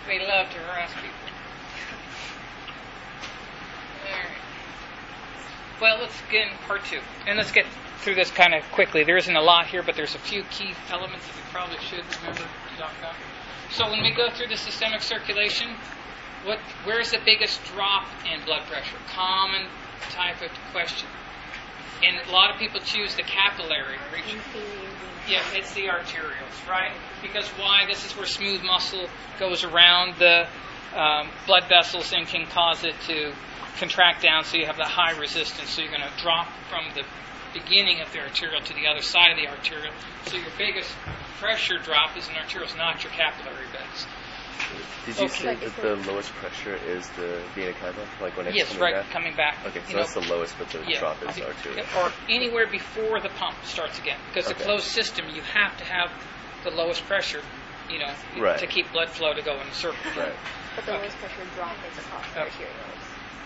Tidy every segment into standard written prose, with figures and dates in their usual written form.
They love to harass people. All right. Well, let's get in part 2. And let's get through this kind of quickly. There isn't a lot here, but there's a few key elements that we probably should remember to talk about. So when we go through the systemic circulation, where's the biggest drop in blood pressure? Common type of question. And a lot of people choose the capillary region. Yeah, it's the arterioles, right? Because why? This is where smooth muscle goes around the blood vessels and can cause it to contract down, so you have the high resistance. So you're going to drop from the beginning of the arteriole to the other side of the arteriole. So your biggest pressure drop is in arterioles, not your capillary beds. Did you say that the lowest pressure is the vena cava, like when it's yes, coming right, back? Coming back. Okay, so that's the lowest, but the drop is arterial. Or anywhere before the pump starts again. Because the closed system, you have to have the lowest pressure, to keep blood flow to go in a circle. Right. But the lowest pressure drop is across the arterioles.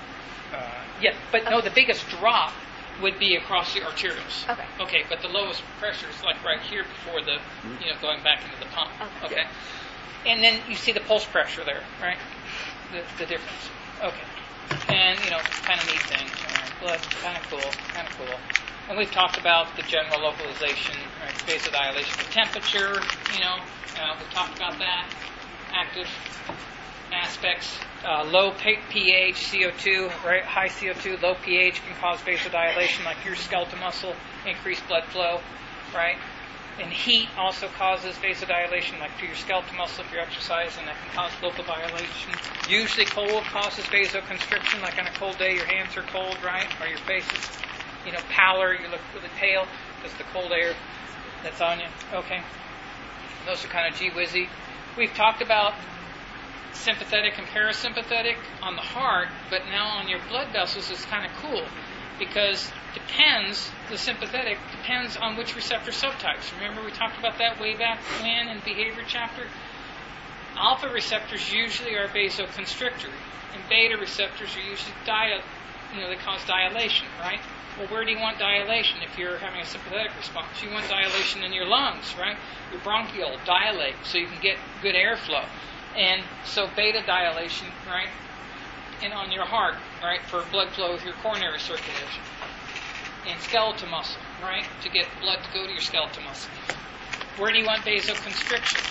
No, the biggest drop would be across the arterioles. Okay, but the lowest pressure is like right here before the, going back into the pump. Okay. And then you see the pulse pressure there, right? The difference. Okay. And, kind of neat thing. Blood, kind of cool. And we've talked about the general localization, right? Vasodilation with temperature, we've talked about that. Active aspects. Low pH, CO2, right? High CO2, low pH can cause vasodilation, like your skeletal muscle, increased blood flow, right? And heat also causes vasodilation, like to your skeletal muscle if you're exercising, that can cause local dilation. Usually cold causes vasoconstriction, like on a cold day your hands are cold, right? Or your face is, pallor, you look really pale because the cold air that's on you. Okay. Those are kind of gee-whizzy. We've talked about sympathetic and parasympathetic on the heart, but now on your blood vessels it's kind of cool because the sympathetic depends on which receptor subtypes. Remember we talked about that way back when in behavior chapter? Alpha receptors usually are vasoconstrictory, and beta receptors are usually they cause dilation, right? Well, where do you want dilation if you're having a sympathetic response? You want dilation in your lungs, right? Your bronchiole dilate so you can get good airflow. And so beta dilation, right? And on your heart, right? For blood flow with your coronary circulation. And skeletal muscle, right? To get blood to go to your skeletal muscle. Where do you want vasoconstriction?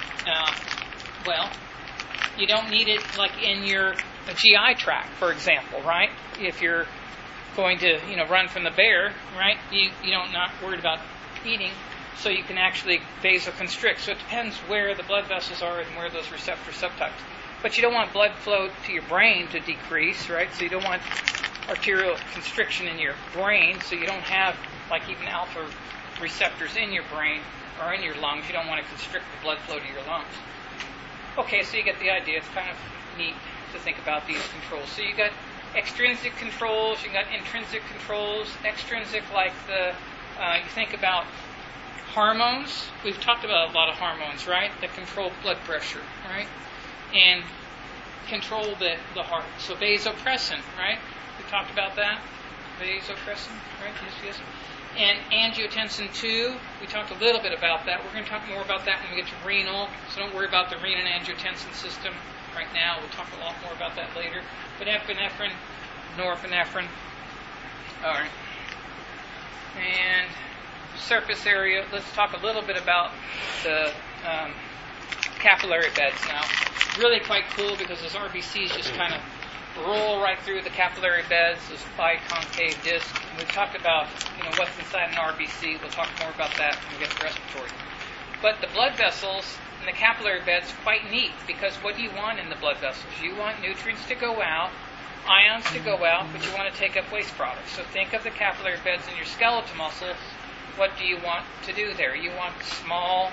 Well, you don't need it like in your GI tract, for example, right? If you're going to, run from the bear, right? You don't not worried about eating, so you can actually vasoconstrict. So it depends where the blood vessels are and where those receptor subtypes. But you don't want blood flow to your brain to decrease, right? So you don't want arterial constriction in your brain, so you don't have like even alpha receptors in your brain or in your lungs. You don't want to constrict the blood flow to your lungs. Okay, so you get the idea. It's kind of neat to think about these controls. So you got extrinsic controls, you got intrinsic controls. Extrinsic, like you think about hormones. We've talked about a lot of hormones, right? That control blood pressure, right? And control the heart. So vasopressin, right? We talked about that. Vasopressin, right? Yes. And angiotensin II, we talked a little bit about that. We're going to talk more about that when we get to renal. So don't worry about the renin-angiotensin system right now. We'll talk a lot more about that later. But epinephrine, norepinephrine. All right. And surface area. Let's talk a little bit about the capillary beds now. Really quite cool because those RBCs just kind of roll right through the capillary beds, this biconcave disc. And we've talked about what's inside an RBC. We'll talk more about that when we get to respiratory. But the blood vessels and the capillary beds quite neat because what do you want in the blood vessels? You want nutrients to go out, ions to go out, but you want to take up waste products. So think of the capillary beds in your skeletal muscles. What do you want to do there? You want small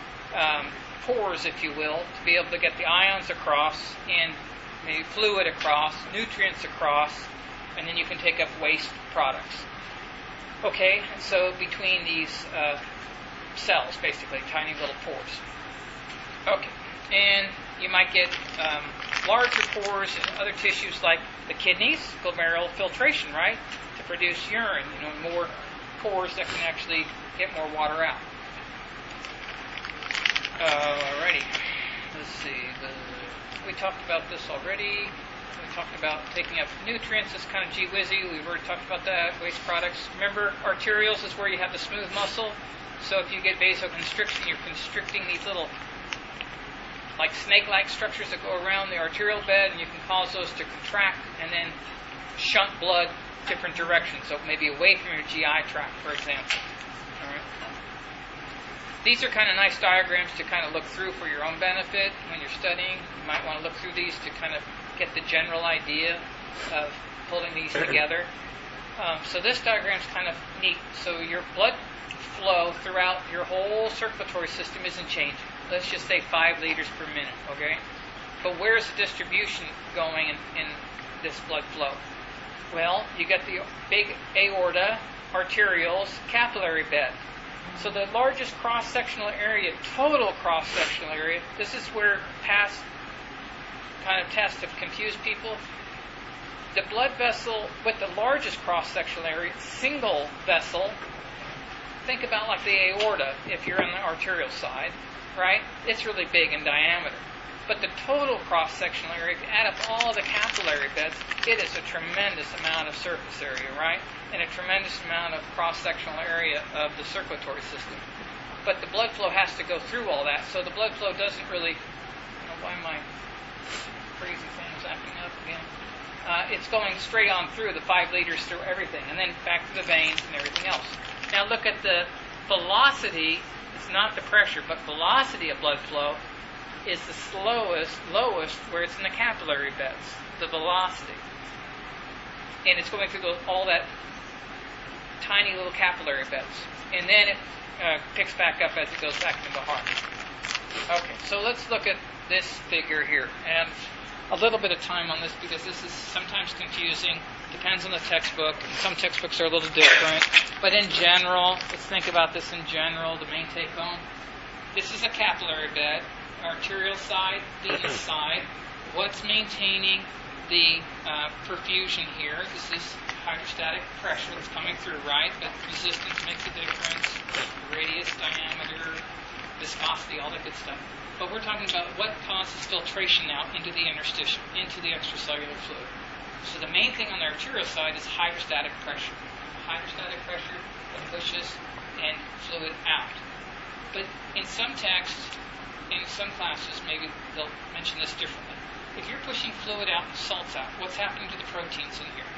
pores, if you will, to be able to get the ions across and maybe fluid across, nutrients across, and then you can take up waste products. Okay, so between these cells, basically, tiny little pores. Okay, and you might get larger pores in other tissues like the kidneys, glomerular filtration, right, to produce urine, more pores that can actually get more water out. Alrighty, let's see. we talked about this already. We talked about taking up nutrients. It's kind of gee-whizzy. We've already talked about that. Waste products. Remember, arterioles is where you have the smooth muscle. So if you get vasoconstriction, you're constricting these little, like snake-like structures that go around the arterial bed, and you can cause those to contract and then shunt blood different directions. So maybe away from your GI tract, for example. All right. These are kind of nice diagrams to kind of look through for your own benefit when you're studying. You might want to look through these to kind of get the general idea of pulling these together. So this diagram's kind of neat. So your blood flow throughout your whole circulatory system isn't changing. Let's just say 5 liters per minute, okay? But where's the distribution going in this blood flow? Well, you get the big aorta, arterioles, capillary bed. So the largest cross-sectional area, total cross-sectional area, this is where past kind of tests have confused people. The blood vessel with the largest cross-sectional area, single vessel, think about like the aorta if you're on the arterial side, right? It's really big in diameter. But the total cross-sectional area, if you add up all the capillary beds, it is a tremendous amount of surface area, right? And a tremendous amount of cross-sectional area of the circulatory system. But the blood flow has to go through all that, so the blood flow doesn't really, why am I crazy things acting up again? It's going straight on through the 5 liters through everything, and then back to the veins and everything else. Now look at the velocity. It's not the pressure, but velocity of blood flow is the lowest where it's in the capillary beds, the velocity. And it's going through all that tiny little capillary beds. And then it picks back up as it goes back into the heart. Okay, so let's look at this figure here. And a little bit of time on this because this is sometimes confusing. Depends on the textbook. Some textbooks are a little different. But in general, let's think about this in general, the main take-home. This is a capillary bed. Arterial side, venous side. What's maintaining the perfusion here is this hydrostatic pressure that's coming through, right? But resistance makes a difference. Radius, diameter, viscosity, all that good stuff. But we're talking about what causes filtration now into the interstitium, into the extracellular fluid. So the main thing on the arterial side is hydrostatic pressure. Hydrostatic pressure that pushes and fluid out. But in some texts, in some classes, maybe they'll mention this differently. If you're pushing fluid out and salts out, what's happening to the proteins in here?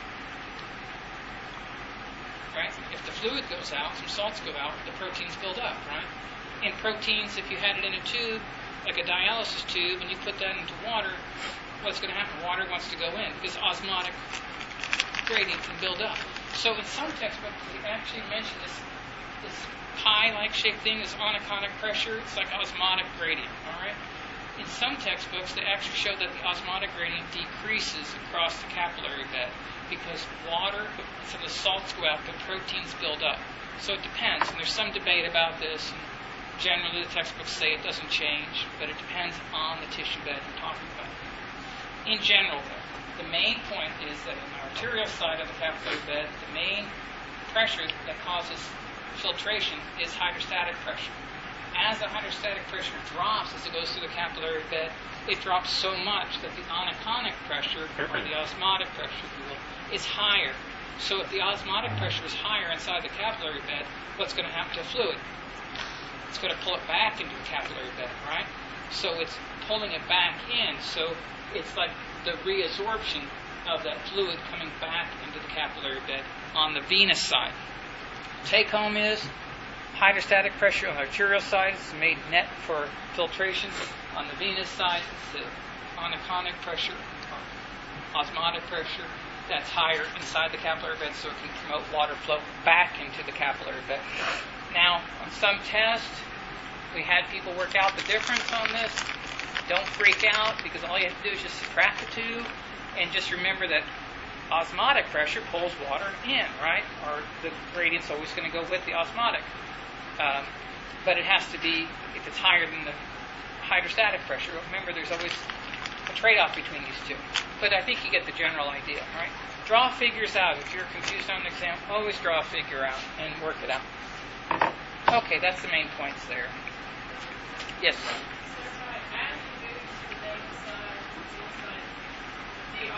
Right? If the fluid goes out, some salts go out, the proteins build up, right? In proteins, if you had it in a tube, like a dialysis tube, and you put that into water, what's going to happen? Water wants to go in because osmotic gradient can build up. So in some textbooks, they actually mention this pie-like shaped thing, this anaconic pressure. It's like osmotic gradient, all right? In some textbooks, they actually show that the osmotic gradient decreases across the capillary bed because water, some of the salts go out, but proteins build up. So it depends, and there's some debate about this. And generally, the textbooks say it doesn't change, but it depends on the tissue bed you're talking about. In general, though, the main point is that in the arterial side of the capillary bed, the main pressure that causes filtration is hydrostatic pressure. As the hydrostatic pressure drops as it goes through the capillary bed, it drops so much that the anaconic pressure, or the osmotic pressure, if you will, is higher. So if the osmotic pressure is higher inside the capillary bed, what's going to happen to the fluid? It's going to pull it back into the capillary bed, right? So it's pulling it back in. So it's like the reabsorption of that fluid coming back into the capillary bed on the venous side. Take home is hydrostatic pressure on the arterial side is made net for filtration. On the venous side, the anaconic pressure, or osmotic pressure, that's higher inside the capillary bed, so it can promote water flow back into the capillary bed. Now, on some tests, we had people work out the difference on this. Don't freak out, because all you have to do is just subtract the two, and just remember that osmotic pressure pulls water in, right? Or the gradient's always going to go with the osmotic. But it has to be, if it's higher than the hydrostatic pressure, remember there's always a trade-off between these two. But I think you get the general idea, right? Draw figures out. If you're confused on an exam, always draw a figure out and work it out. Okay, that's the main points there. Yes, sir.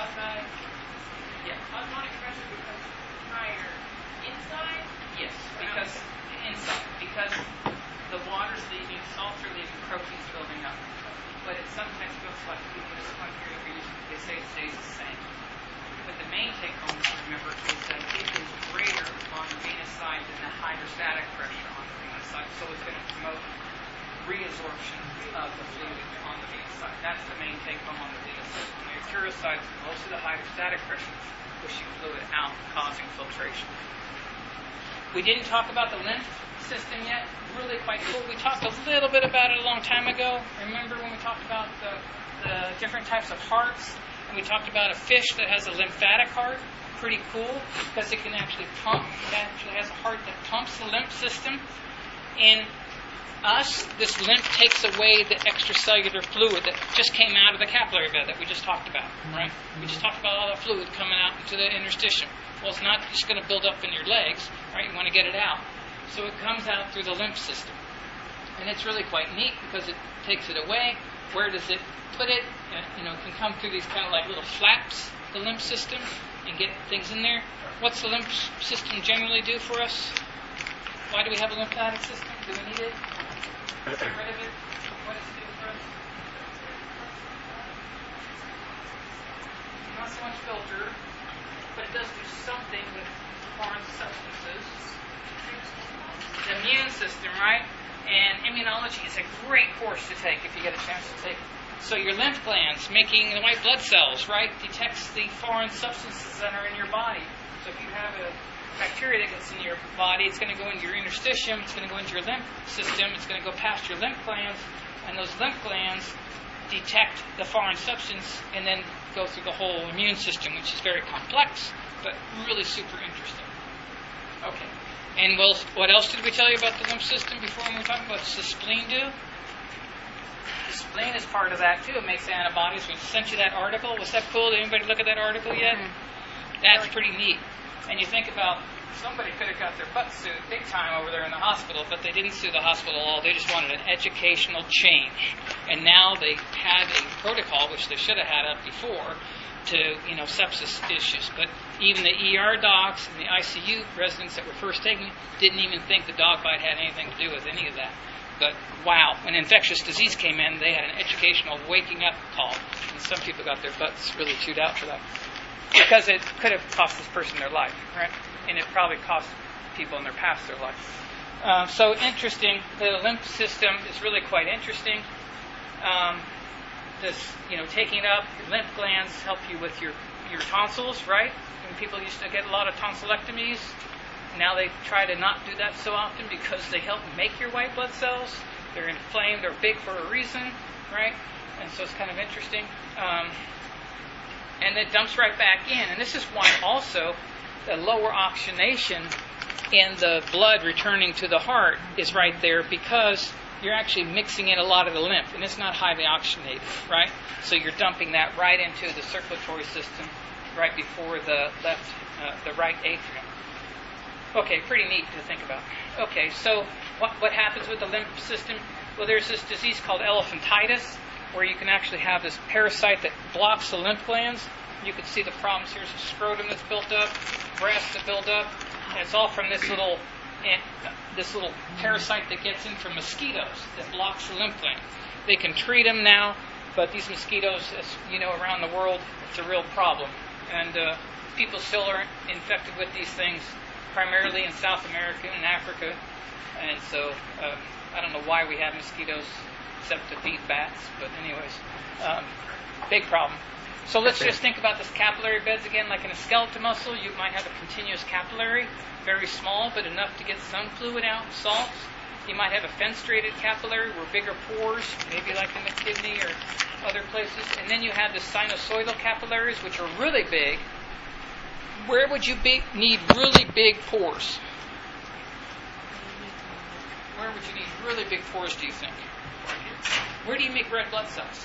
outside? Yeah. Osmotic pressure becomes higher inside? Yes, because inside. Because the water's leaving, salts are leaving, protein's building up. But it sometimes feels like even this one here, they say it stays the same. But the main take home, remember, is that it is greater on the venous side than the hydrostatic pressure on the venous side. So it's going to promote reabsorption of the fluid on the venous side. That's the main take home on the venous side. On the arterial side, most of the hydrostatic pressure is pushing fluid out, causing filtration. We didn't talk about the lymph system yet. Really quite cool. We talked a little bit about it a long time ago. Remember when we talked about the different types of hearts? And we talked about a fish that has a lymphatic heart. Pretty cool because it can actually pump. It actually has a heart that pumps the lymph system. In us, this lymph takes away the extracellular fluid that just came out of the capillary bed that we just talked about, right? We just talked about all the fluid coming out into the interstitium. Well, it's not just going to build up in your legs, right? You want to get it out. So it comes out through the lymph system. And it's really quite neat because it takes it away. Where does it put it? It can come through these kind of like little flaps, the lymph system, and get things in there. What's the lymph system generally do for us? Why do we have a lymphatic system? Do we need it? Get rid of it? What does it do for us? Not so much filter, but it does do something with foreign substances. The immune system, right? And immunology is a great course to take if you get a chance to take it. So your lymph glands, making the white blood cells, right, detects the foreign substances that are in your body. So if you have a bacteria that gets in your body, it's going to go into your interstitium, it's going to go into your lymph system, it's going to go past your lymph glands, and those lymph glands detect the foreign substance and then go through the whole immune system, which is very complex, but really super interesting. Okay. And what else did we tell you about the lymph system before when we were talking about what does the spleen do? The spleen is part of that too. It makes antibodies. We sent you that article. Was that cool? Did anybody look at that article yet? Mm-hmm. That's pretty neat. And you think about somebody could have got their butt sued big time over there in the hospital, but they didn't sue the hospital at all. They just wanted an educational change. And now they had a protocol, which they should have had up before, to sepsis issues. But even the ER docs and the ICU residents that were first taking it didn't even think the dog bite had anything to do with any of that. But wow, when infectious disease came in, they had an educational waking up call. And some people got their butts really chewed out for that. Because it could have cost this person their life, right? And it probably cost people in their past their life. So interesting. The lymph system is really quite interesting. Taking it up, lymph glands help you with your tonsils, right? When people used to get a lot of tonsillectomies, now they try to not do that so often because they help make your white blood cells. They're inflamed, they're big for a reason, right? And so it's kind of interesting. And it dumps right back in. And this is why also the lower oxygenation in the blood returning to the heart is right there, because you're actually mixing in a lot of the lymph, and it's not highly oxygenated, right? So you're dumping that right into the circulatory system right before the right atrium. Okay, pretty neat to think about. Okay, so what happens with the lymph system? Well, there's this disease called elephantitis, where you can actually have this parasite that blocks the lymph glands. You can see the problems here. There's a scrotum that's built up, breasts that build up, and it's all from this little parasite that gets in from mosquitoes that blocks the lymph gland. They can treat them now, but these mosquitoes, as you know, around the world, it's a real problem. And people still are infected with these things, primarily in South America and Africa. And so I don't know why we have mosquitoes except to feed bats, but anyways, big problem. So let's just think about this capillary beds again. Like in a skeletal muscle, you might have a continuous capillary, very small, but enough to get some fluid out, salts. You might have a fenestrated capillary where bigger pores, maybe like in the kidney or other places. And then you have the sinusoidal capillaries, which are really big. Where would you need really big pores? Where would you need really big pores, do you think? Where do you make red blood cells?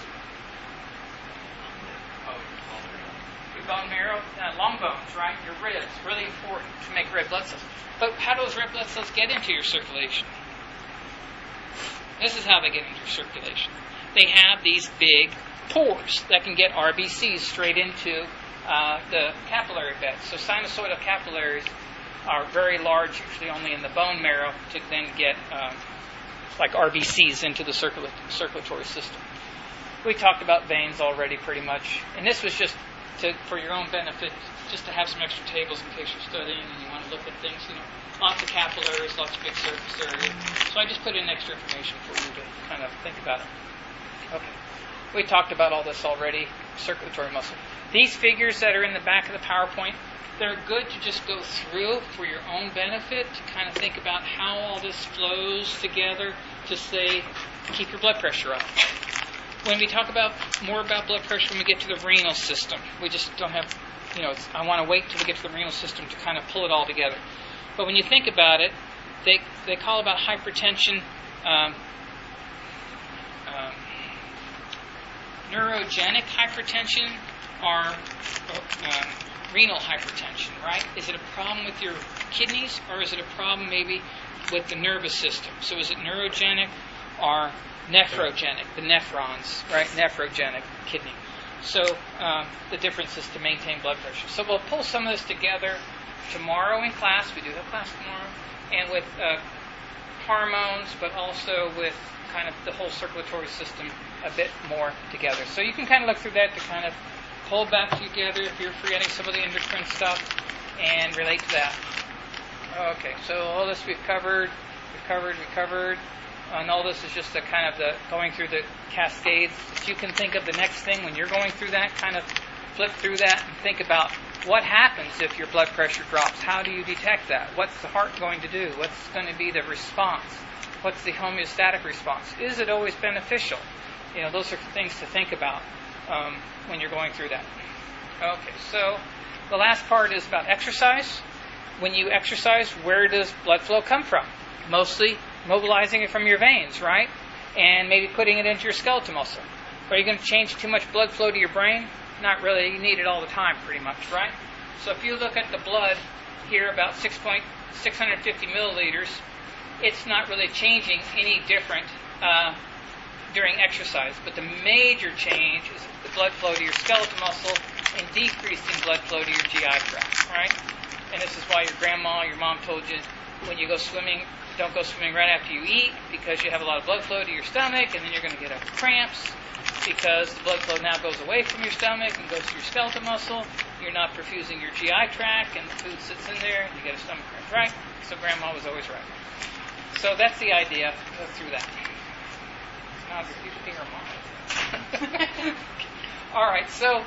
Your bone marrow, long bones, right? Your ribs, really important to make red blood cells. But how do those red blood cells get into your circulation? This is how they get into your circulation. They have these big pores that can get RBCs straight into the capillary beds. So sinusoidal capillaries are very large, usually only in the bone marrow, to then get like RBCs into the circulatory system. We talked about veins already pretty much, and this was just for your own benefit, just to have some extra tables in case you're studying and you want to look at things. Lots of capillaries, lots of big surface area. So I just put in extra information for you to kind of think about it. Okay. We talked about all this already, circulatory muscle. These figures that are in the back of the PowerPoint, they're good to just go through for your own benefit, to kind of think about how all this flows together to say, keep your blood pressure up. When we talk more about blood pressure when we get to the renal system, we just don't have, I want to wait till we get to the renal system to kind of pull it all together. But when you think about it, they call about hypertension neurogenic hypertension or renal hypertension, right? Is it a problem with your kidneys, or is it a problem maybe with the nervous system? So is it neurogenic or nephrogenic, the nephrons, right? Nephrogenic kidney. So the difference is to maintain blood pressure. So we'll pull some of this together tomorrow in class. We do have class tomorrow. And with hormones, but also with kind of the whole circulatory system a bit more together. So you can kind of look through that to kind of pull back together if you're forgetting some of the endocrine stuff and relate to that. Okay, so all this we've covered. And all this is just a kind of the going through the cascades. If you can think of the next thing when you're going through that, kind of flip through that and think about what happens if your blood pressure drops. How do you detect that? What's the heart going to do? What's going to be the response? What's the homeostatic response? Is it always beneficial? Those are things to think about when you're going through that. Okay, so the last part is about exercise. When you exercise, where does blood flow come from? Mostly mobilizing it from your veins, right? And maybe putting it into your skeletal muscle. Are you going to change too much blood flow to your brain? Not really. You need it all the time, pretty much, right? So if you look at the blood here, about 650 milliliters, it's not really changing any different during exercise. But the major change is the blood flow to your skeletal muscle and decreasing blood flow to your GI tract, right? And this is why your grandma, your mom told you when you go swimming, don't go swimming right after you eat, because you have a lot of blood flow to your stomach, and then you're going to get cramps because the blood flow now goes away from your stomach and goes to your skeletal muscle. You're not perfusing your GI tract, and the food sits in there, and you get a stomach cramp, right? So grandma was always right. So that's the idea. Go through that. Now you can hear mom. All right, so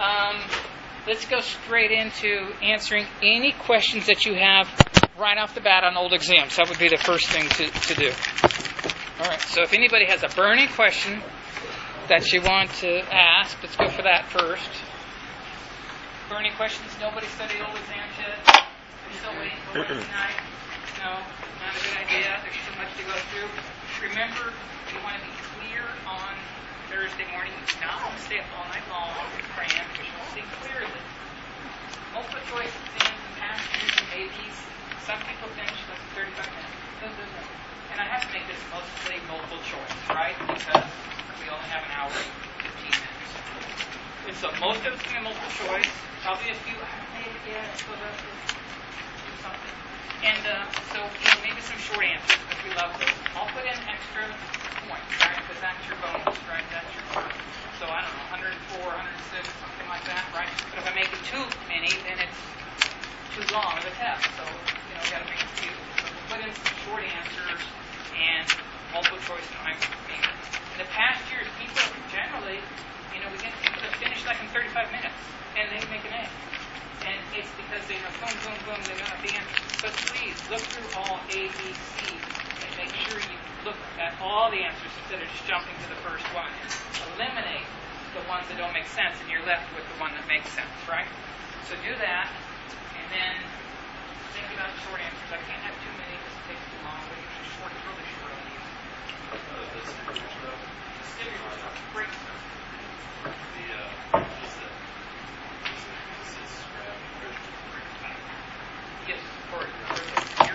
let's go straight into answering any questions that you have right off the bat on old exams. That would be the first thing to do. All right, so if anybody has a burning question that you want to ask, let's go for that first. Burning questions? Nobody studied old exams yet? You're still waiting for one tonight? No, not a good idea. There's too much to go through. Remember, you want to be clear on Thursday morning. You not want to stay up all night long and cram, because you want to see clearly. Multiple choice exams and past years and maybes. Some people finish with 35 minutes. No. And I have to make this mostly multiple choice, right? Because we only have an hour and 15 minutes. And so most of it's going to be multiple choice. Probably a few, I haven't made it yet, so let's do something. And so maybe some short answers, because we love those. I'll put in extra points, right? Because that's your bonus, right? That's your bonus. So I don't know, 104, 106, something like that, right? But if I make it too many, then it's too long of a test. So, we got to make a few. So we'll put in some short answers and multiple choice time. In the past years, people generally, we get people that finish like in 35 minutes, and they make an A. And it's because they know, boom, boom, boom, they know the answer. But please, look through all A, B, C, and make sure you look at all the answers instead of just jumping to the first one. Eliminate the ones that don't make sense, and you're left with the one that makes sense, right? So do that, and then think about short answers. I can't have too many because it takes too long, but usually short is really short. The sticker stuff. Sticker stuff, great stuff. Yes, for here.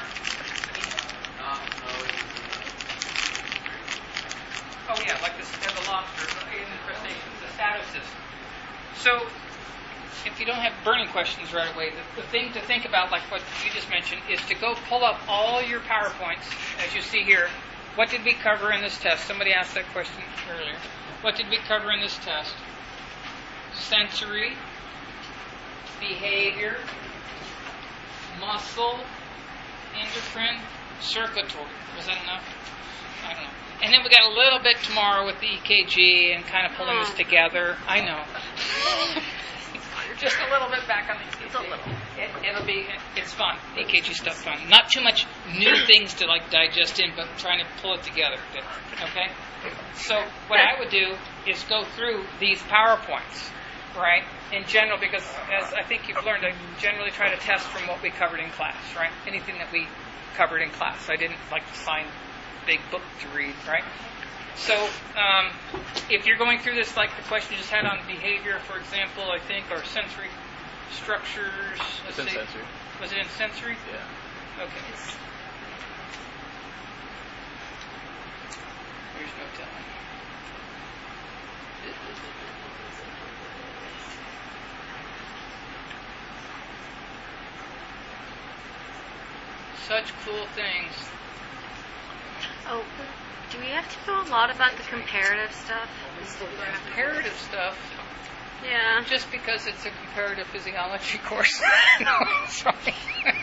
Oh yeah, like the lobster in the crustaceans, the statocyst. So if if you don't have burning questions right away, the thing to think about, like what you just mentioned, is to go pull up all your PowerPoints, as you see here. What did we cover in this test? Somebody asked that question earlier. What did we cover in this test? Sensory, behavior, muscle, endocrine, circulatory. Was that enough? I don't know. And then we got a little bit tomorrow with the EKG and kind of pulling this together. I know. Just a little bit back on the EKG. It's a little. It's fun. EKG stuff fun. Not too much new things to like digest in, but trying to pull it together. Okay? So what I would do is go through these PowerPoints, right? In general, because as I think you've learned, I generally try to test from what we covered in class, right? Anything that we covered in class. I didn't like to sign big book to read, right? So if you're going through this, like the question you just had on behavior, for example, I think, or sensory structures. It's in sensory. Was it in sensory? Yeah. Okay. There's no telling. Such cool things. Oh, do we have to know a lot about the comparative stuff? Comparative stuff. Yeah. Just because it's a comparative physiology course. No, sorry.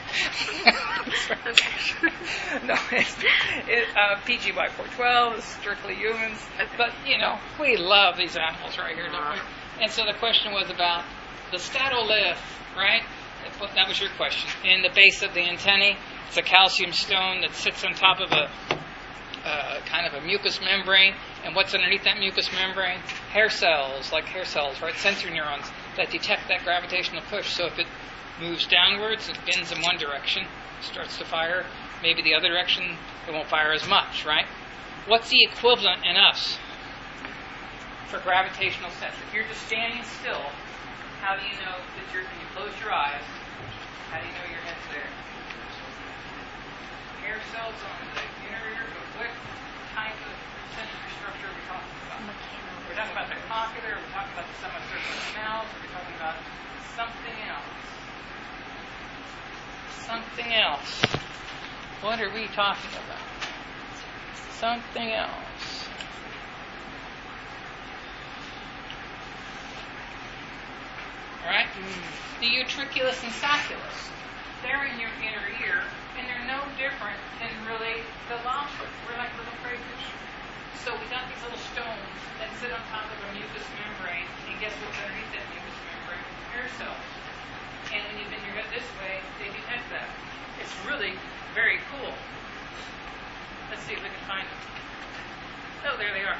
No, PG by 412 is strictly humans. But, we love these animals right here, don't we? And so the question was about the statolith, right? That was your question. In the base of the antennae, it's a calcium stone that sits on top of a kind of a mucous membrane. And what's underneath that mucous membrane? Hair cells, right? Sensory neurons that detect that gravitational push. So if it moves downwards, it bends in one direction, starts to fire. Maybe the other direction, it won't fire as much, right? What's the equivalent in us for gravitational sense? If you're just standing still, how do you know that when you close your eyes, how do you know your head's there? Hair cells on the inner ear, but what type of sensory structure are we talking about? We're talking about the cochlear, we're talking about the semicircular canals, we're talking about something else. Something else. What are we talking about? Something else. Alright? The utriculus and sacculus. They're in your inner ear, and they're no different than really the lobster. We're like little crayfish. So we got these little stones that sit on top of a mucous membrane, and guess what's underneath that mucous membrane? Hair cells. And when you bend your head this way, they detect that. It's really very cool. Let's see if we can find them. Oh, there they are.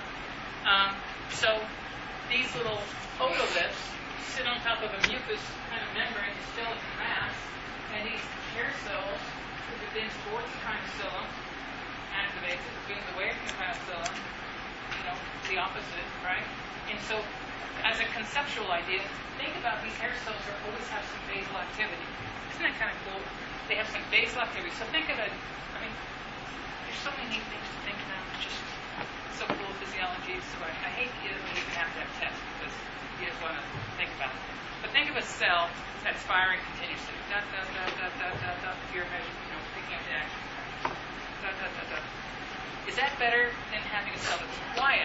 So these little otoliths sit on top of a mucous kind of membrane, a skeleton mass, and these hair cells, if it bends towards the crinoxylum, activates it. If it bends away from the crinoxylum, the opposite, right? And so, as a conceptual idea, think about these hair cells that always have some basal activity. Isn't that kind of cool? They have some basal activity. So think of it, there's so many neat things to think about. It's just so cool physiology. So I hate you don't even have to have tests because you just want to think about it. But think of a cell that's firing continuously. Dot, dot, dot, dot, dot, dot, dot. You're measuring, picking up the action. Dot, dot, dot, dot. Is that better than having a cell that's quiet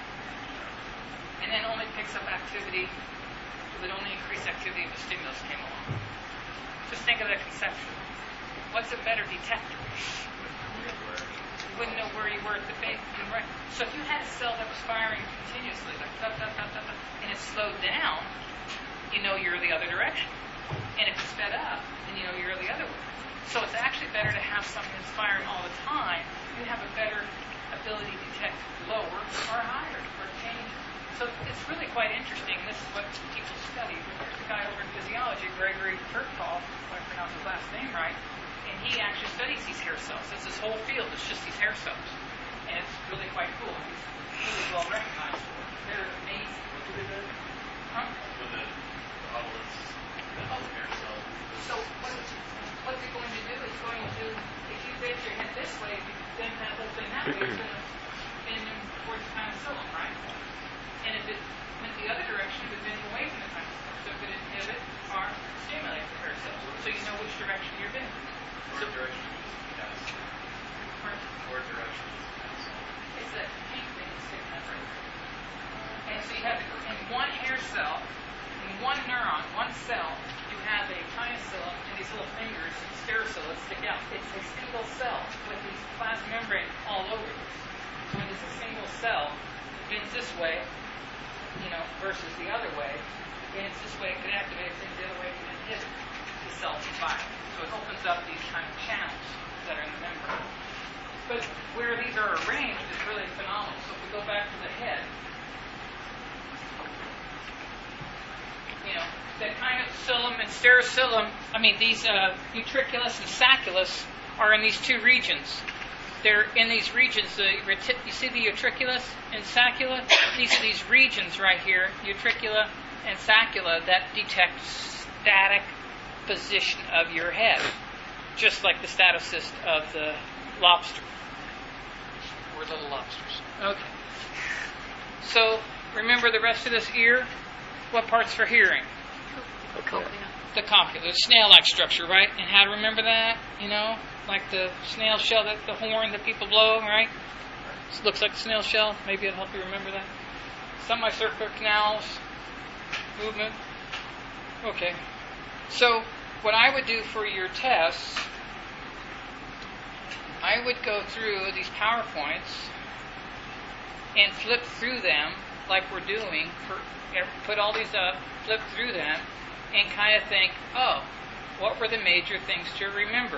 and then only picks up activity, would only increase activity if the stimulus came along? Just think of that conceptually. What's a better detector? You wouldn't know where you were at the base. Right. So if you had a cell that was firing continuously, like dot, dot, dot, dot, dot, and it slowed down, you know you're the other direction. And if it's sped up, then you know you're the other way. So it's actually better to have something that's firing all the time. You have a better ability to detect lower or higher or changes. So it's really quite interesting. This is what people study. There's a guy over in physiology, Gregory Kirkpaul, if I pronounce his last name right, and he actually studies these hair cells. It's this whole field. It's just these hair cells. And it's really quite cool. He's really well recognized for it. They're amazing. Huh? With the obelisk, the hair cell. So what's it going to do? It's going to, if you bend your head this way, if you bend that whole thing that way, it's going to bend towards the crinoxylum, right? And if it went the other direction, it would bend away from the chiasm. So it could inhibit or stimulate the hair cells. So you know which direction you're bending. Or direction is chiasm. Or direction is chiasm. It's that pink thing that's sticking up right there. And so you have in one hair cell, in one neuron, one cell, you have a chiasm and these little fingers, sterocell that stick out. It's a single cell with these plasma membrane all over it. So when it's a single cell, it bends this way, versus the other way. And it's this way it can activate, it bends the other way it can inhibit the cell from firing. So it opens up these kind of channels that are in the membrane. But where these are arranged is really phenomenal. So if we go back to the head, that kind of cilium and sterocilium, these utriculus and sacculus are in these two regions. They're in these regions. You see the utriculus and saccula? These are these regions right here, utricula and saccula, that detect static position of your head, just like the statocyst of the lobster. We're little lobsters. Okay. So remember the rest of this ear? What part's for hearing? Okay. The cochlea, the snail-like structure, right? And how to remember that? Like the snail shell, the horn that people blow, right? It looks like a snail shell. Maybe it'll help you remember that. Semicircular canals, movement. Okay. So what I would do for your tests, I would go through these PowerPoints and flip through them like we're doing. Put all these up, flip through them, and kind of think, what were the major things to remember?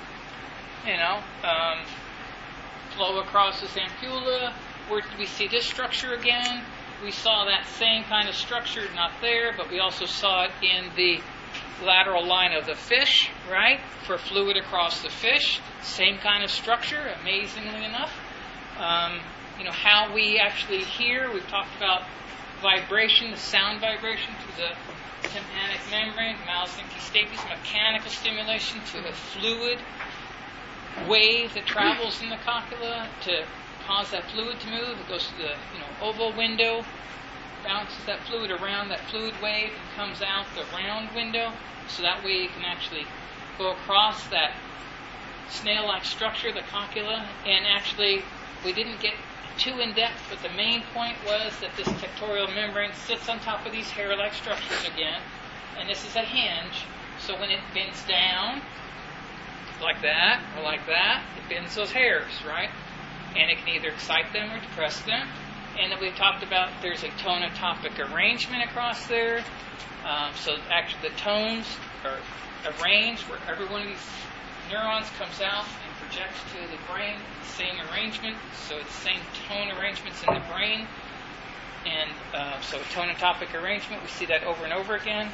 Flow across this ampulla. Where did we see this structure again? We saw that same kind of structure, not there, but we also saw it in the lateral line of the fish, right? For fluid across the fish. Same kind of structure, amazingly enough. How we actually hear. We've talked about vibration, the sound vibration through the tympanic membrane, malleus stapes, mechanical stimulation to the fluid wave that travels in the cochlea to cause that fluid to move. It goes to the oval window, bounces that fluid around that fluid wave and comes out the round window. So that way you can actually go across that snail-like structure, the cochlea. And actually, we didn't get too in-depth, but the main point was that this tectorial membrane sits on top of these hair-like structures again. And this is a hinge. So when it bends down, like that, or like that, it bends those hairs, right? And it can either excite them or depress them. And then we talked about there's a tonotopic arrangement across there. So actually the tones are arranged where every one of these neurons comes out and projects to the brain, the same arrangement. So it's the same tone arrangements in the brain. And so tonotopic arrangement, we see that over and over again,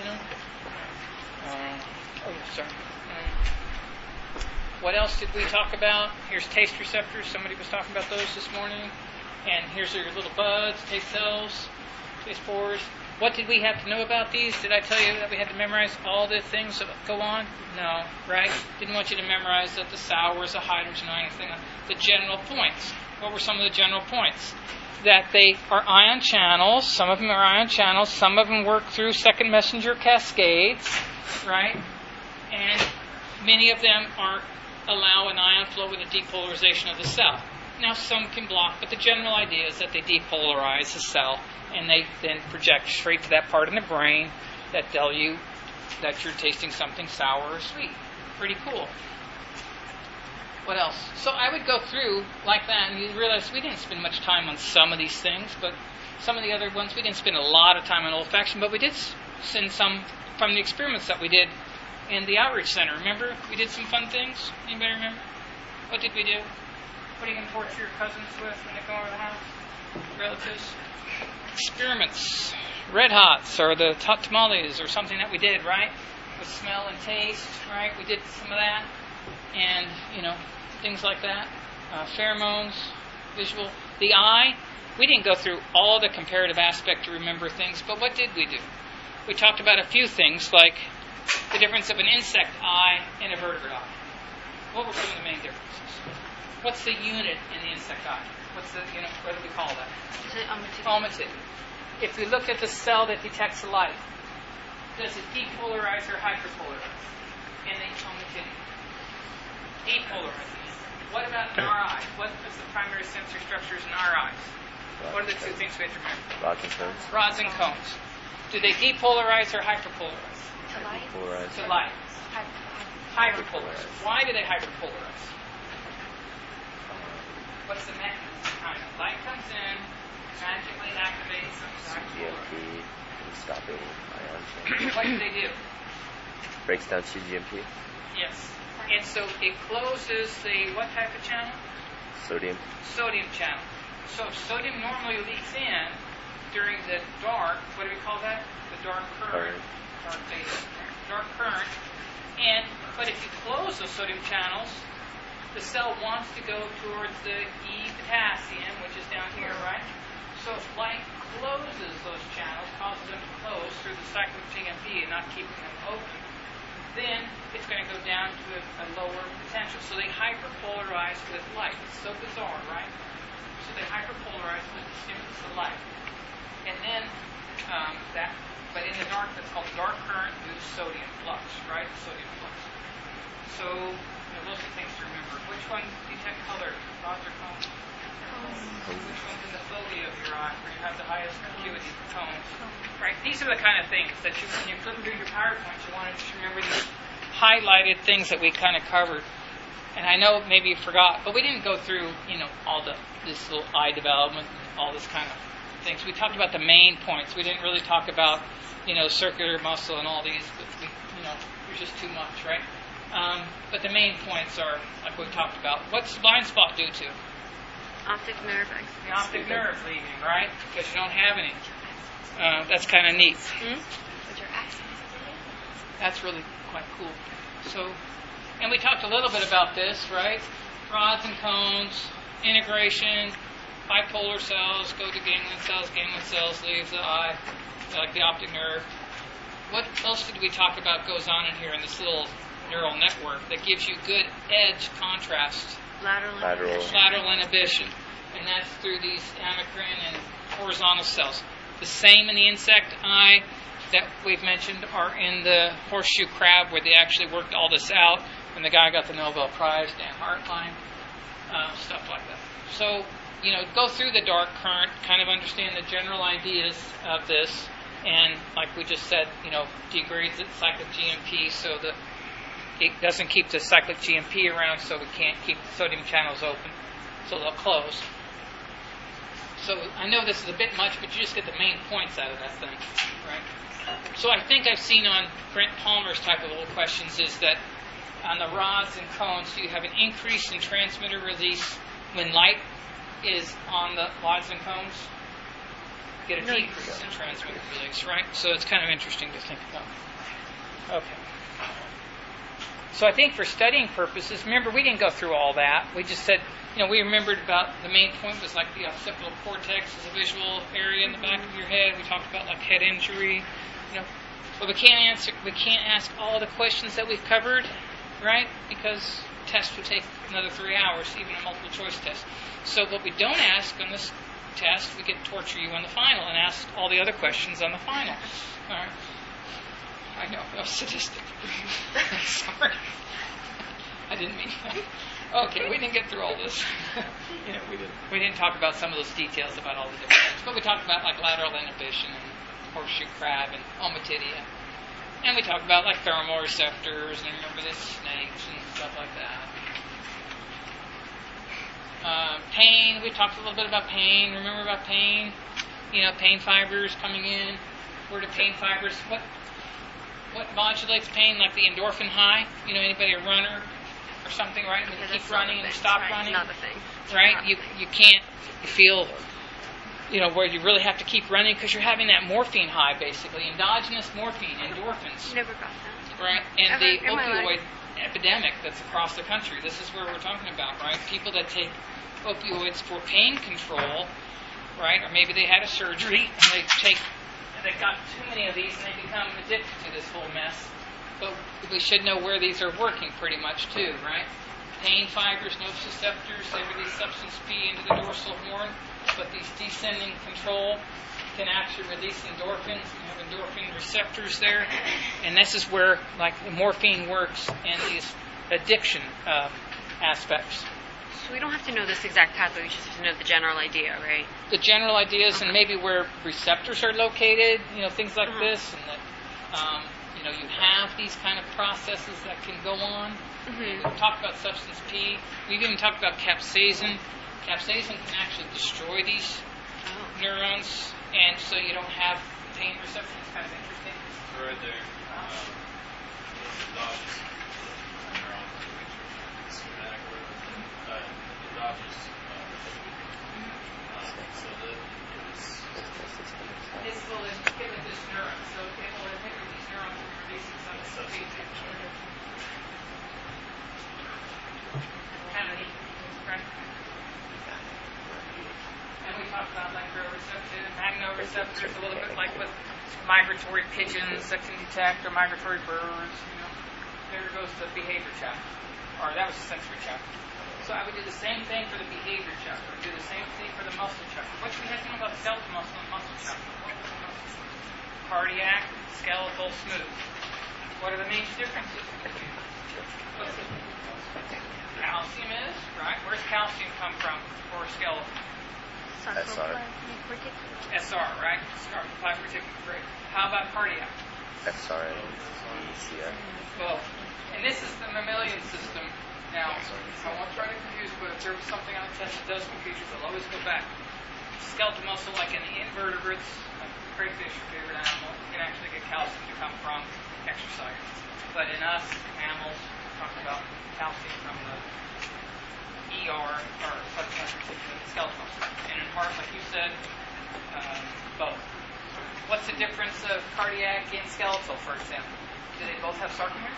What else did we talk about? Here's taste receptors. Somebody was talking about those this morning. And here's your little buds, taste cells, taste pores. What did we have to know about these? Did I tell you that we had to memorize all the things that go on? No, right? Didn't want you to memorize that the sour is a hydrogen or anything. The general points. What were some of the general points? That they are ion channels. Some of them are ion channels. Some of them work through second messenger cascades, right? And many of them allow an ion flow with a depolarization of the cell. Now some can block, but the general idea is that they depolarize the cell and they then project straight to that part in the brain that tell you that you're tasting something sour or sweet. Pretty cool. What else? So I would go through like that, and you realize we didn't spend much time on some of these things, but some of the other ones we didn't spend a lot of time on olfaction, but we did send some from the experiments that we did in the outreach center. Remember? We did some fun things. Anybody remember? What did we do? What are you going to torture your cousins with when they come over the house? Relatives? Experiments. Red Hots or the hot tamales or something that we did, right? With smell and taste, right? We did some of that. And, things like that. Pheromones, visual. The eye, we didn't go through all the comparative aspect to remember things, but what did we do? We talked about a few things like the difference of an insect eye and a vertebrate eye. What were some of the main differences? What's the unit in the insect eye? What's the, what do we call that? Is it ommatidium? Ommatidium. if we look at the cell that detects the light, does it depolarize or hyperpolarize? And they continue. Depolarize. What about in our eyes? What is the primary sensory structures in our eyes? What are the two things we have to remember? Rods and cones. Rods and cones. Do they depolarize or hyperpolarize? To light? Polarize. To light. Hyperpolarize. Why do they hyperpolarize? What's the mechanism behind it? Light comes in, magically activates some CGMP, stopping ion change. What do they do? Breaks down CGMP. Yes. And so it closes the what type of channel? Sodium. Sodium channel. So if sodium normally leaks in during the dark, what do we call that? The dark current. Dark beta. Dark current. But if you close those sodium channels, the cell wants to go towards the E potassium, which is down here, right? So if light closes those channels, causes them to close through the cyclic GMP and not keeping them open, then it's going to go down to a lower potential. So they hyperpolarize with light. It's so bizarre, right? So they hyperpolarize with the stimulus of light. And then but in the dark, that's called dark current due to sodium flux, right? Sodium flux. So those are things to remember. Which one detect color? Rods or cones? Which one's in the fovea of your eye where you have the highest acuity cones? Right? These are the kind of things that when you flip through your PowerPoint, you want to just remember these highlighted things that we kind of covered. And I know maybe you forgot, but we didn't go through, all this little eye development, all this kind of things. We talked about the main points. We didn't really talk about, circular muscle and all these, but there's just too much, right? But the main points are, like we talked about. What's the blind spot due to? Optic nerve. The optic nerve leaving, right? Because you don't have any. That's kind of neat. That's really quite cool. So, and we talked a little bit about this, right? Rods and cones, integration, bipolar cells go to ganglion cells leave the eye, like the optic nerve. What else did we talk about goes on in here in this little neural network that gives you good edge contrast? Lateral inhibition. And that's through these amacrine and horizontal cells. The same in the insect eye that we've mentioned are in the horseshoe crab where they actually worked all this out and the guy got the Nobel Prize, Dan Hartline, stuff like that. So, go through the dark current, kind of understand the general ideas of this, and like we just said, degrades the cyclic GMP so that it doesn't keep the cyclic GMP around, so we can't keep the sodium channels open, so they'll close. So I know this is a bit much, but you just get the main points out of that thing, right? So I think I've seen on Brent Palmer's type of little questions is that on the rods and cones, do you have an increase in transmitter release when light is on the rods and cones? Get a decrease in transmitter release, right? So it's kind of interesting to think about. Okay. So I think for studying purposes, remember we didn't go through all that. We just said, we remembered about the main point was like the occipital cortex is a visual area in the back of your head. We talked about like head injury, but we can't ask all the questions that we've covered, right? Because tests would take another 3 hours, even a multiple choice test. So what we don't ask on this test, we get to torture you on the final and ask all the other questions on the final. All right. I know, that was sadistic. Sorry. I didn't mean that. Okay, we didn't get through all this. We didn't talk about some of those details about all the different things. But we talked about like lateral inhibition and horseshoe crab and ommatidia. And we talked about like thermoreceptors and remember the snakes and stuff like that. Pain, we talked a little bit about pain. Remember about pain? Pain fibers coming in. Where do pain fibers, what modulates pain? Like the endorphin high? Anybody a runner or something, right? And you keep running and you stop running. Not a thing. Right? You can't feel, where you really have to keep running because you're having that morphine high, basically. Endogenous morphine, endorphins. Never got that. Right? And the opioid epidemic that's across the country. This is where we're talking about, right? People that take opioids for pain control, right? Or maybe they had a surgery and they got too many of these and they become addicted to this whole mess. But we should know where these are working pretty much too, right? Pain fibers, nociceptors, they release substance P into the dorsal horn, but these descending control can actually release endorphins. You have endorphin receptors there, and this is where like morphine works in these addiction aspects. So we don't have to know this exact pathway, we just have to know the general idea, right? The general ideas and maybe where receptors are located, things like this, and that you have these kind of processes that can go on. We've talked about substance P. We've even talked about capsaicin. Capsaicin can actually destroy these neurons, and so you don't have pain reception. It's kind of interesting. So right there, endogenous neurons, which are schematic or endogenous. So that this will inhibit this neuron. So it will inhibit these neurons from releasing substance P. Kind of neat, right? And we talked about electroreceptors and magnoreceptors a little bit, like with migratory pigeons that can detect, or migratory birds. There goes the behavior chapter, or that was the sensory chapter. So I would do the same thing for the behavior chapter. I would do the same thing for the muscle chapter. What do we have to know about skeletal muscle and muscle chapter? Cardiac, skeletal, smooth. What are the major differences? What's the calcium is, right? Where's calcium come from for skeletal? SR. SR, right? Sarcoplasmic reticulum. Great. How about cardiac? SR and CF. Both. And this is the mammalian system. Now, I won't try to confuse, but if there was something on the test that does confuse you, I'll always go back. Skeletal muscle, like in the invertebrates, like crayfish, your favorite animal, you can actually get calcium to come from exercise. But in us, mammals, we're talking about calcium from the ER, or subclastic skeletal muscle. And in heart, like you said, both. What's the difference of cardiac and skeletal, for example? Do they both have sarcomeres?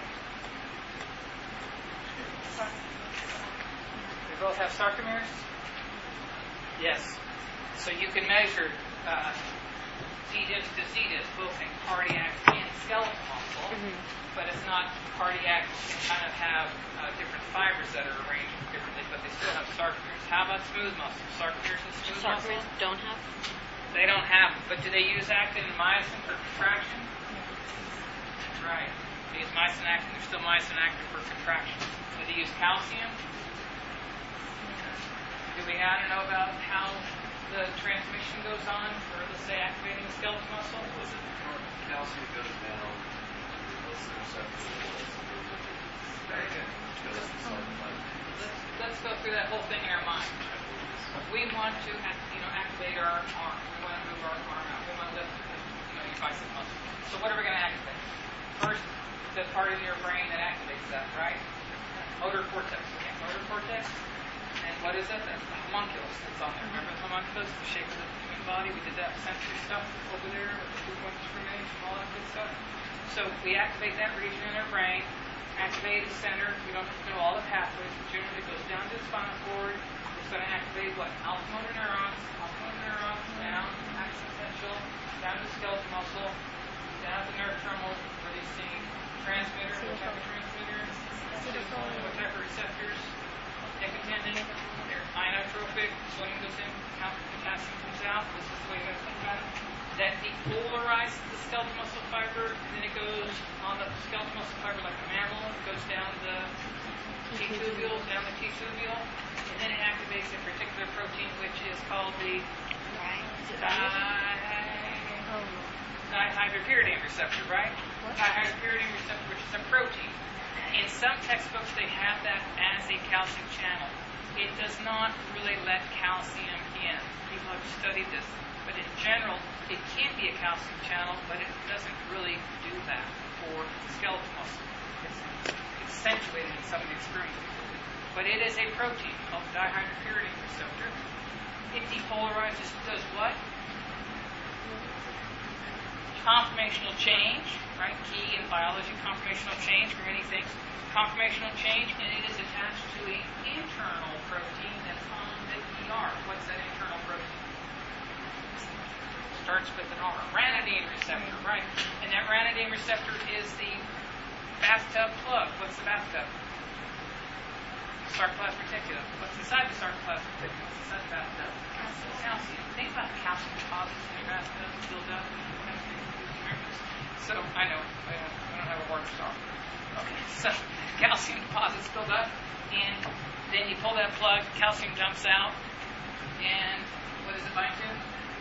They both have sarcomeres? Yes. So you can measure C-diff to C-diff, both in cardiac and skeletal muscle, but it's not cardiac. Can kind of have different fibers that are arranged differently, but they still have sarcomeres. How about smooth muscle? Sarcomeres and smooth muscle? Sarcomeres don't have? They don't have them, but do they use actin and myosin for contraction? Right. They use myosin actin. There's still myosin actin for contraction. Do they use calcium? Do we want to know about how the transmission goes on for, let's say, activating the skeletal muscle? calcium goes down, what's the receptor? Very good. Let's go through that whole thing in our mind. We want to activate our arm. We want to move our arm out. We want to lift your bicep muscle. So what are we going to activate? First, the part of your brain that activates that, right? Motor cortex. Okay, motor cortex. And what is it? That's the homunculus that's on there. Remember the homunculus, the shape of the human body? We did that sensory stuff over there with the 2-point discrimination, all that good stuff. So we activate that region in our brain, activate the center. We don't have to know all the pathways, but generally it goes down to the spinal cord. It's going to activate what? Alpha motor neurons down, axis essential, down to the skeletal muscle, down to the nerve terminal, releasing transmitter, what type of transmitter? What type of receptors? Nicotinin, they're inotropic, sodium goes in, potassium comes out. This is the way you got to think about it. That depolarizes the skeletal muscle fiber, and then it goes on the skeletal muscle fiber like a mammal. It goes down the T-tubules, and then it activates a particular protein which is called the dihydropyridine receptor, right? Dihydropyridine receptor, which is a protein. In some textbooks, they have that as a calcium channel. It does not really let calcium in. People have studied this. But in general, it can be a calcium channel, but it doesn't really do that for skeletal muscle. It's accentuated in some of the experiments. But it is a protein called dihydropyridine receptor. It depolarizes, does what? Conformational change, right? Key in biology, conformational change for many things. Conformational change, and it is attached to an internal protein that's on the ER. What's that internal protein? Starts with an R. Ranitidine receptor, right? And that ranitidine receptor is the bathtub plug. What's the bathtub? Sarcoplasmic reticulum. What's inside the sarcoplasmic reticulum? What's inside the bathtub? Calcium. Think about the calcium deposits in your So I know I don't have a water star. Okay, so calcium deposits build up, and then you pull that plug, calcium jumps out, and what does it bind to?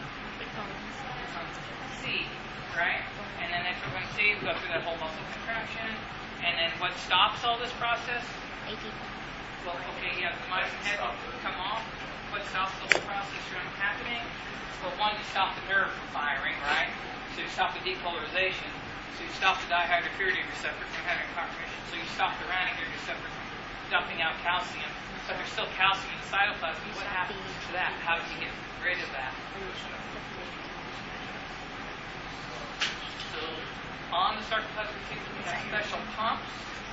C, right? And then after one C, we go through that whole muscle contraction, and then what stops all this process? Well, okay, yeah, the myosin head will come off. What stops the whole process from happening? Well, one, you stop the nerve from firing, right? So you stop the depolarization. So you stop the dihydropyridine receptor from having cognition. So you stop the ranitidine receptor from dumping out calcium. But there's still calcium in the cytoplasm. What happens to that? How do you get rid of that? So on the sarcoplasmic reticulum, we have special pumps,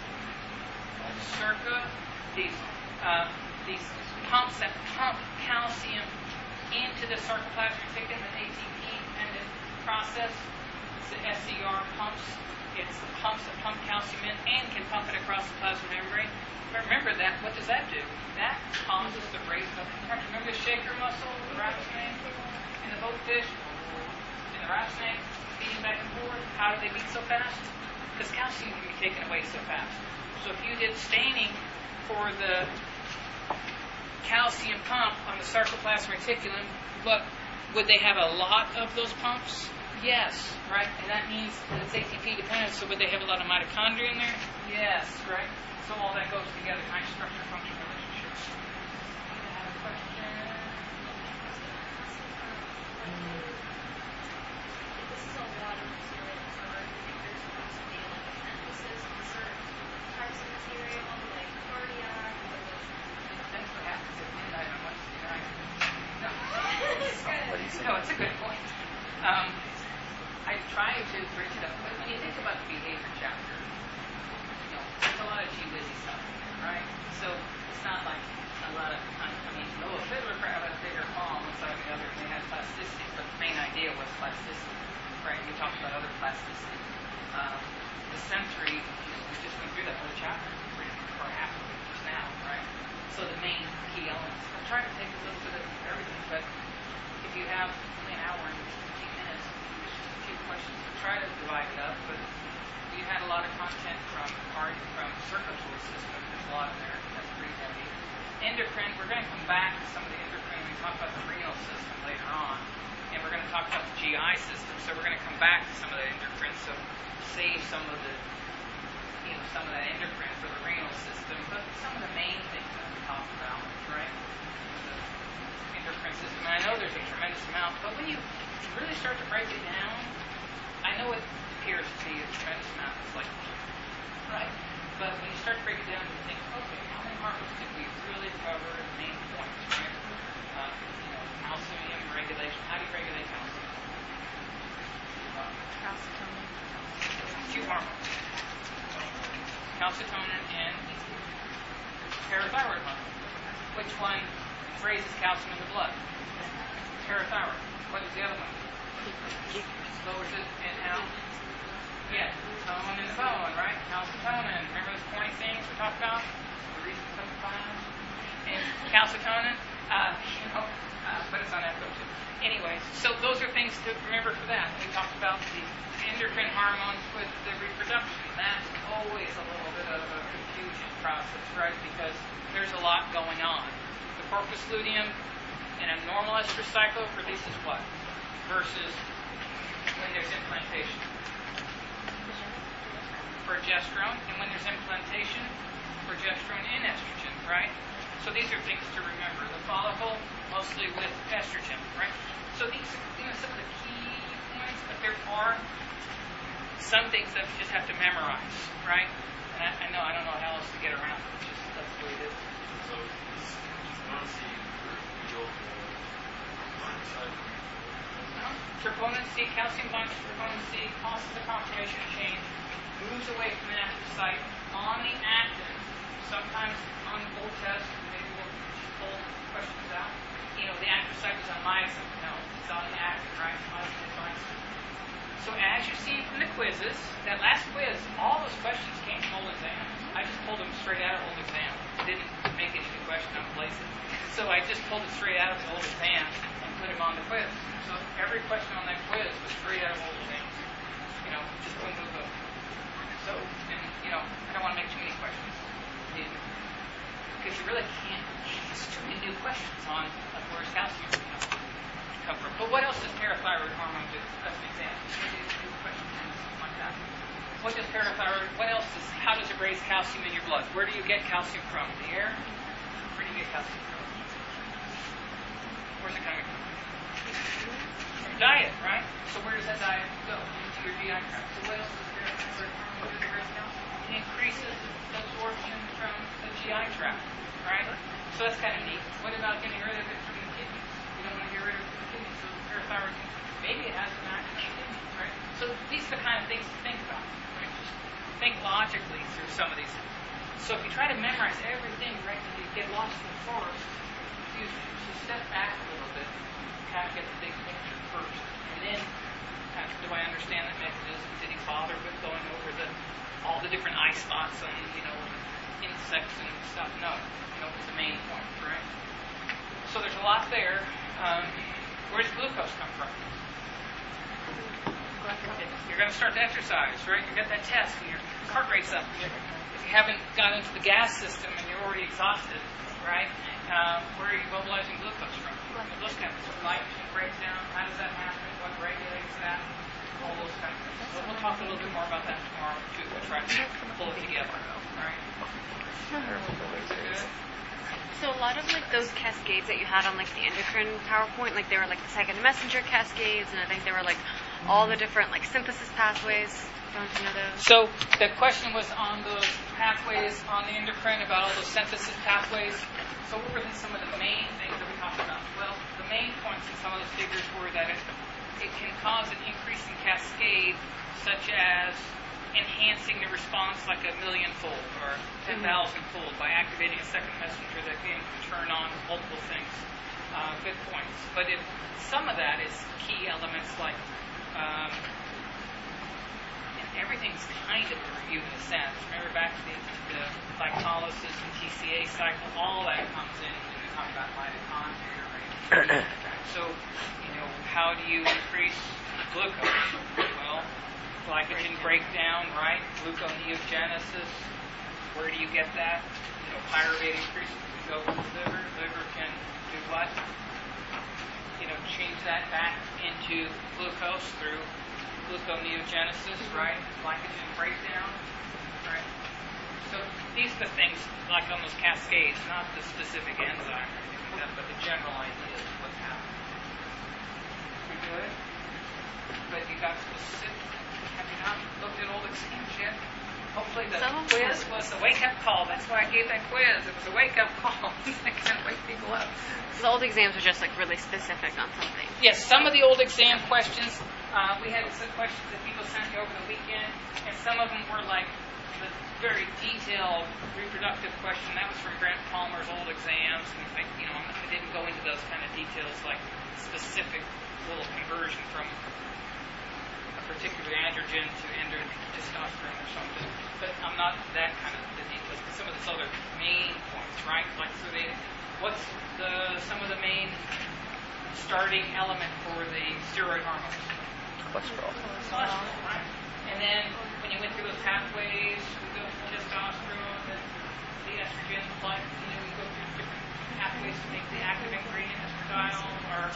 circa, these pumps that pump calcium into the sarcoplasmic reticulum, an ATP-dependent process. It's the SCR pumps. It's the pumps that pump calcium in and can pump it across the plasma membrane. But remember that, what does that do? That causes the rate of contraction. Remember the shaker muscle, the rat snake, and the boatfish, and the rat snake beating back and forth? How do they beat so fast? Because calcium can be taken away so fast. So if you did staining for the calcium pump on the sarcoplasmic reticulum, but would they have a lot of those pumps? Yes, right? And that means that it's ATP dependent, so would they have a lot of mitochondria in there? Yes, right? So all that goes together, kind of structure-function relationship. I have a question. This is all water related, so I think there's supposed to be like an emphasis on certain types of material, like cardiac, or That's what happens at midnight on Wednesday night. No. What do you say? No, it's a good point. I try to bridge it up, but when you think about the behavior chapter, there's a lot of G-Lizzy stuff, right? So it's not like a lot of, a fiddler crab had a bigger palm, one side or the other, and they had plasticity, but the main idea was plasticity, right? We talked about other plasticity. The sensory, we just went through that whole chapter, or half of it just now, right? So the main key elements. I'm trying to take a little bit of everything, but if you have only an hour and 15 minutes, there's just a few questions. So try to divide it up, but you had a lot of content from circulatory system. There's a lot in there. That's pretty heavy. Endocrine, we're going to come back to some of the endocrine. We talk about the renal system later on, and we're going to talk about the GI system. So we're going to come back to some of the endocrine. So save some of the, some of that endocrine for the renal system. But some of the main things that we talked about, right? The endocrine system. And I know there's a tremendous amount, but when you really start to break it down, I know it appears to be a tremendous amount. It's like, right? But when you start to break it down, you think, okay, how many hormones did we really cover the main points, right? Calcium regulation. How do you regulate calcium? Calcitonin. Two hormones. Calcitonin and parathyroid hormone. Which one raises calcium in the blood? Parathyroid. What is the other one? Lowers it and how? Yeah, tone in the bone, right? Calcitonin. Remember those pointy things we talked about? The reason for and calcitonin, but it's on echo too. Anyways, so those are things to remember for that. We talked about the endocrine hormones with the reproduction. That's always a little bit of a confusion process, right? Because there's a lot going on. The corpus luteum in a normal estrous cycle releases what? Versus when there's implantation. Progesterone, and when there's implantation, progesterone and estrogen, right? So these are things to remember. The follicle, mostly with estrogen, right? So these are some of the key points, but there are some things that we just have to memorize, right? And I don't know how else to get around it. It's just that's the way it is. So this non-C group, Troponin C, calcium binds to troponin C, causes the conformation change, moves away from the active site on the actin. Sometimes on the full test, maybe we'll pull questions out. The active site is on myosin. No, it's on the actin, right? Myosin is myosin. So as you see from the quizzes, that last quiz, all those questions came from old exams. I just pulled them straight out of old exam. Didn't make any new question on place it. So I just pulled it straight out of the old exam and put them on the quiz. So every question on that quiz was straight out of old exams. just one glucose. So, and, I don't want to make too many questions. Because you really can't ask too many new questions on where's calcium come from. But what else does parathyroid hormone do? That's an example. Maybe new questions and something like that. What does parathyroid, how does it raise calcium in your blood? Where do you get calcium from? The air? Where do you get calcium from? Where's it coming from? From diet, right? So where does that diet go? Into your GI tract. So what else does parathyroid hormone do to raise calcium? It increases absorption from the GI tract, right? So that's kind of neat. What about getting rid of it from the kidneys? You don't want to get rid of it from the kidneys. So parathyroid, maybe it has an action on the kidneys, right? So these are the kind of things to think about. Right? Just think logically through some of these things. So if you try to memorize everything, right, and you get lost in the forest, you step back a little bit, kind of get the big picture first, and then do I understand that mechanism? Did he bother with going over all the different eye spots on insects and stuff? No, it was the main point, right? So there's a lot there. Where does glucose come from? You're going to start to exercise, right? You get that test, and your heart rate's up. If you haven't got into the gas system and you're already exhausted, right? Where are you mobilizing glucose from? Those kind of things. Glycogen breakdown. How does that happen? What regulates that? All those kind of things. So we'll talk a little bit more about that tomorrow too. We'll try to pull it together. All right. Good. So a lot of those cascades that you had on the endocrine PowerPoint, they were the second messenger cascades, and I think they were all the different synthesis pathways. Don't you know those? So the question was on those pathways on the endocrine, about all those synthesis pathways. So what were some of the main things that we talked about? Well, the main points in some of those figures were that it can cause an increase in cascade, such as enhancing the response 1,000,000-fold or 10,000-fold by activating a second messenger that can turn on multiple things. Good points. But some of that is key elements and everything's kind of a review in a sense. Remember back to the glycolysis and TCA cycle, all that comes in when we talk about mitochondria. Right? So, how do you increase glucose? Well, glycogen breakdown, right? Gluconeogenesis. Where do you get that? Pyruvate increase. You go to the liver. Liver can do what? Change that back into glucose through gluconeogenesis, right? Glycogen breakdown, right? So these are the things on those cascades, not the specific enzyme or anything like that, but the general idea of what's happening. Pretty good? But you got specific. Have you not looked at old exams yet? Hopefully the quiz was a wake-up call. That's why I gave that quiz. It was a wake-up call. I can't wake people up. The old exams were just really specific on something. Yes, some of the old exam questions, we had some questions that people sent me over the weekend, and some of them were the very detailed reproductive question. That was from Grant Palmer's old exams. And I didn't go into those kind of details, specific little conversion from a particular androgen to testosterone or something. But I'm not that kind of the details. But some of these other main points, right? What's some of the main starting element for the steroid hormones? Cholesterol. Cholesterol, right? And then when you went through those pathways, we go from testosterone, then the estrogen, we go through different pathways to make the active ingredient estradiol or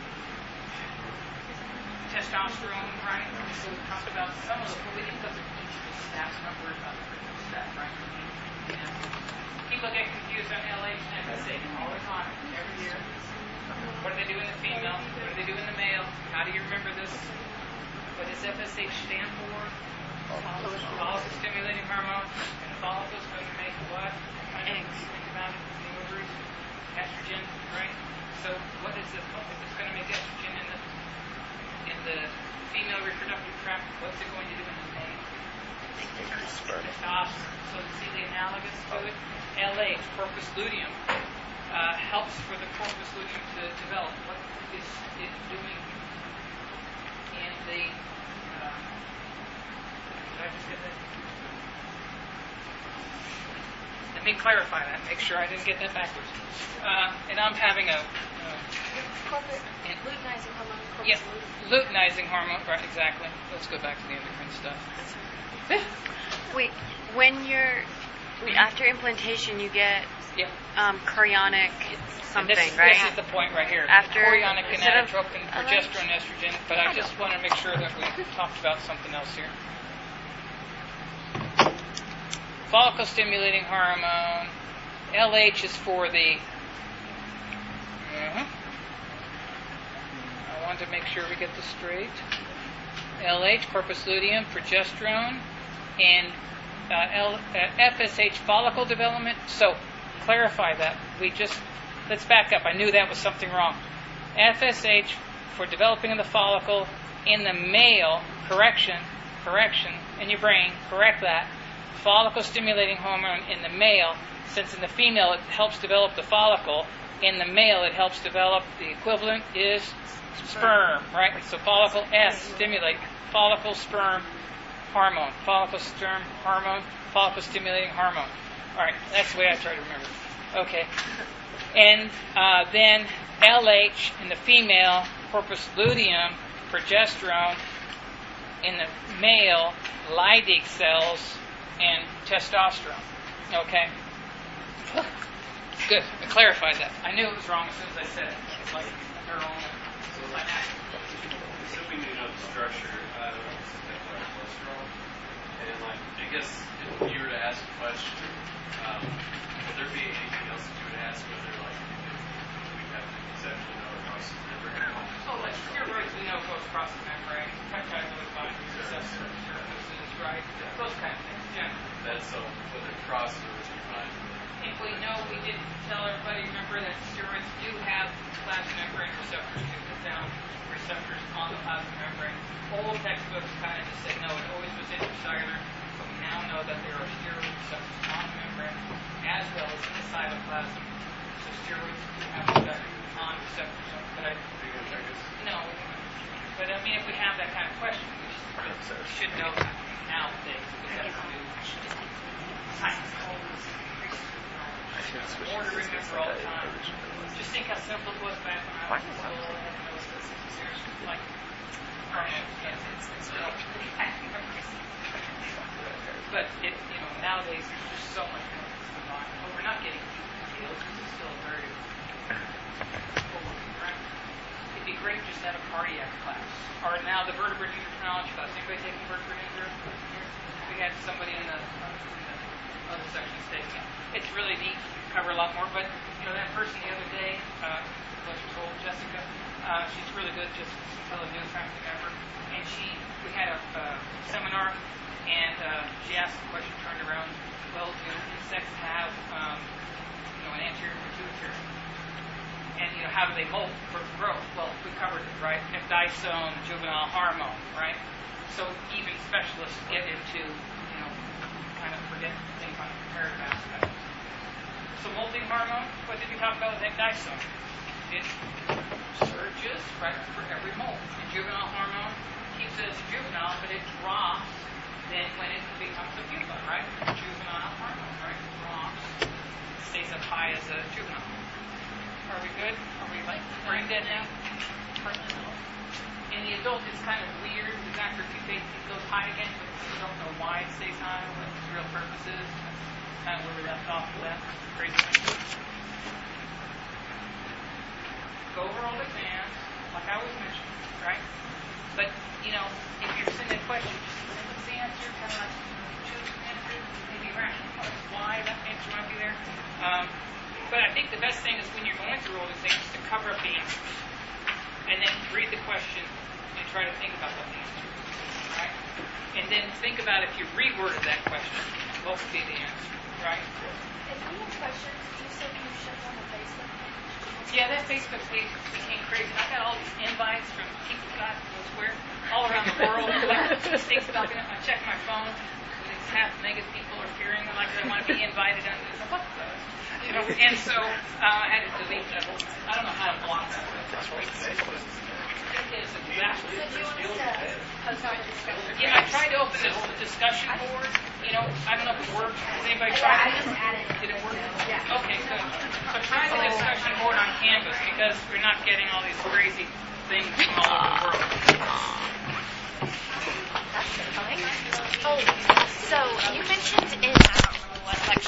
testosterone, right? So we talked about some of those, but we didn't go through each of the steps. We're not worried about the first step, right? And people get confused on LH and FSH all the time, every year. What do they do in the female? What do they do in the male? How do you remember this? What does FSH stand for? Follicle-stimulating hormone. And the follicles going to make what? Eggs. Think about it. The ovaries. Estrogen, right? So what is it? It's going to make estrogen in the female reproductive tract. What's it going to do in the male? Increase sperm. Testosterone. So you see the analogous to it? LH, corpus luteum, helps for the corpus luteum to develop. What is it doing in the... did I just get that? Let me clarify that, make sure I didn't get that backwards. And I'm having a And- Luteinizing hormone. Yeah, luteinizing hormone. Right, exactly. Let's go back to the endocrine stuff. Wait, when you're after implantation, you get Yeah. chorionic And something, this right? is the point right here. After- Chorionic instead of- gonadotropin, progesterone, estrogen. But I just want to make sure that we talked about something else here. Follicle stimulating hormone. LH is for the. I want to make sure we get this straight. LH, corpus luteum, progesterone, and FSH, follicle development. So, clarify that. Let's back up. I knew that was something wrong. FSH for developing of the follicle in the male, correction, in your brain, correct that. Follicle stimulating hormone in the male, since in the female it helps develop the follicle, in the male it helps develop, the equivalent is sperm, right? So follicle S, stimulate, follicle sperm hormone, follicle sperm hormone, follicle stimulating hormone. All right, that's the way I try to remember. Okay. And then LH in the female, corpus luteum, progesterone, in the male, Leydig cells, and testosterone. Okay? Good. I clarified that. I knew it was wrong as soon as I said it. It's like neural. Assuming you know the structure, cholesterol, and like, I guess if you were to ask a question, would there be anything else that you would ask, whether like if we have to conceptually know across the membrane? Oh, like steroids we know goes across the membrane. Peptides always bind to receptor surfaces, right? Those kind of things. Yeah. That's so whether it crosses or what you find. If we know, we didn't tell everybody, remember that steroids do have plasma membrane receptors to put down receptors on the plasma membrane. Old textbooks kind of just said no, it always was intracellular, but we now know that there are steroid receptors on the membrane as well as in the cytoplasm. So steroids do have receptors on receptors. But no. But I mean, if we have that kind of question, we should know that nowadays because that's new. Science more to remember all the time. Just think how simple it was back when I was in school. I had no seriously like but it, nowadays there's just so much more combined. But we're not getting details because it's still very right? It'd be great just to have a cardiac class. Or now the vertebrate endocrinology class. Anybody taking vertebrate endocrinology? We had somebody in the other section taking it. It's really neat. Cover a lot more, but that person the other day, bless her soul, Jessica, she's really good, just a new faculty member, and we had a seminar, and she asked the question, turned around, well, do insects have, an anterior pituitary? And, how do they molt for growth? Well, we covered it, right? Epdysone, juvenile hormone, right? So even specialists get into, kind of forget things on a comparative aspect. So molting hormone, what did we talk about with epdysone? It surges right for every molt. And juvenile hormone keeps it as a juvenile, but it drops then when it becomes a pupa, right? Juvenile hormone, right? Drops, stays up high as a juvenile. Are we good? Are we brain dead now? In the adult, it's kind of weird because after puberty, it goes high again, but we don't know why it stays high or what its real purpose is. Kind of where we left off with that. Crazy. Go over all the exams, like I was mentioning, right? But, if you're sending a question, just look at the answer, kind of like choose an answer, maybe rational why that answer might be there. But I think the best thing is when you're going through all these things to cover up the answers. And then read the question and try to think about what the answer is, right? And then think about if you reworded that question, what would be the answer, right? If you have questions, you said you shut down the Facebook page. Yeah, that Facebook page became crazy. I got all these invites from people God knows where, all around the world. Like, things about it. I check my phone, and it's half negative people are appearing like they want to be invited on this. What the? And so I had to delete that whole. I don't know how to block that. That's right. It is a disaster. So do you want us to post on the discussion? Yeah, I tried to open this discussion board. I don't know if it worked. Has anybody tried it? I just added it. Did it work? Yeah. Okay, good. So trying to get a suction board on canvas because we're not getting all these crazy things from all over the world. Oh, so you mentioned in